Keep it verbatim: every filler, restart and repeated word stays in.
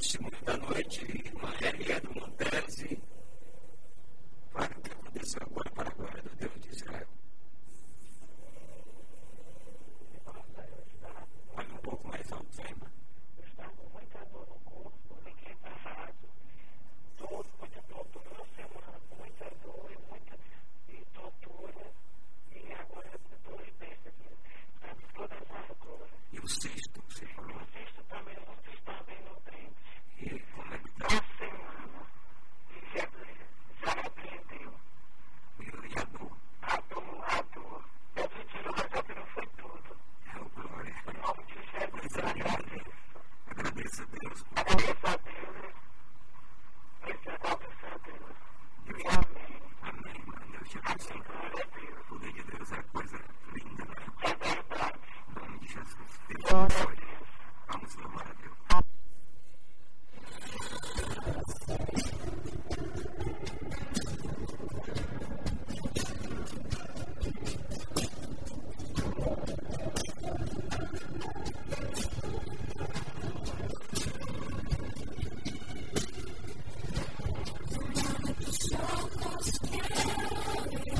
testemunho da noite, irmã Elia do Montese, para o que aconteceu agora para a glória do Deus de Israel. Olha um pouco mais alto, irmã. Eu estava com muita dor no corpo, fiquei parado, dor, muita tortura, uma semana, muita dor e muita e tortura, e agora estou liberta, sabe, todas as dores. E o cisto, você falou? O cisto também não